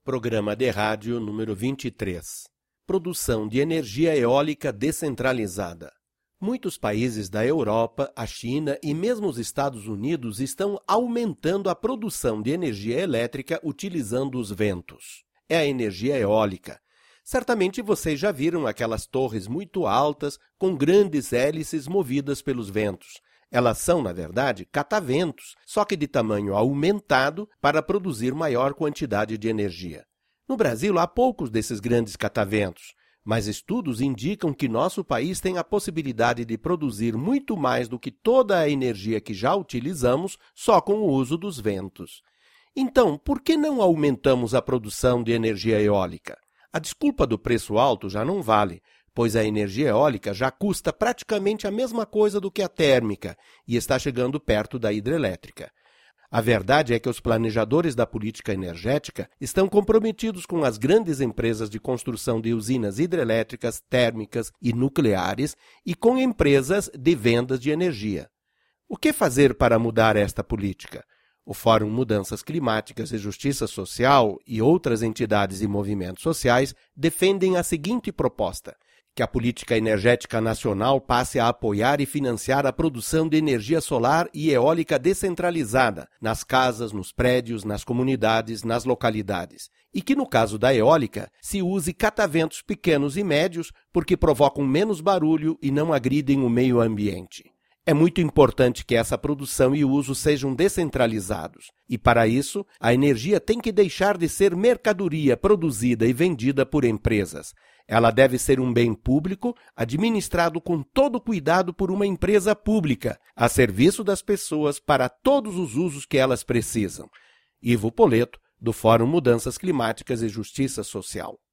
Programa de rádio número 23. Produção de energia eólica descentralizada. Muitos países da Europa, a China e mesmo os Estados Unidos estão aumentando a produção de energia elétrica utilizando os ventos. É a energia eólica. Certamente vocês já viram aquelas torres muito altas com grandes hélices movidas pelos ventos. Elas são, na verdade, cataventos, só que de tamanho aumentado para produzir maior quantidade de energia. No Brasil, há poucos desses grandes cataventos, mas estudos indicam que nosso país tem a possibilidade de produzir muito mais do que toda a energia que já utilizamos só com o uso dos ventos. Então, por que não aumentamos a produção de energia eólica? A desculpa do preço alto já não vale, pois a energia eólica já custa praticamente a mesma coisa do que a térmica e está chegando perto da hidrelétrica. A verdade é que os planejadores da política energética estão comprometidos com as grandes empresas de construção de usinas hidrelétricas, térmicas e nucleares e com empresas de vendas de energia. O que fazer para mudar esta política? O Fórum Mudanças Climáticas e Justiça Social e outras entidades e movimentos sociais defendem a seguinte proposta: que a política energética nacional passe a apoiar e financiar a produção de energia solar e eólica descentralizada nas casas, nos prédios, nas comunidades, nas localidades. E que, no caso da eólica, se use cataventos pequenos e médios porque provocam menos barulho e não agridem o meio ambiente. É muito importante que essa produção e uso sejam descentralizados. E, para isso, a energia tem que deixar de ser mercadoria produzida e vendida por empresas. Ela deve ser um bem público, administrado com todo cuidado por uma empresa pública, a serviço das pessoas para todos os usos que elas precisam. Ivo Poleto, do Fórum Mudanças Climáticas e Justiça Social.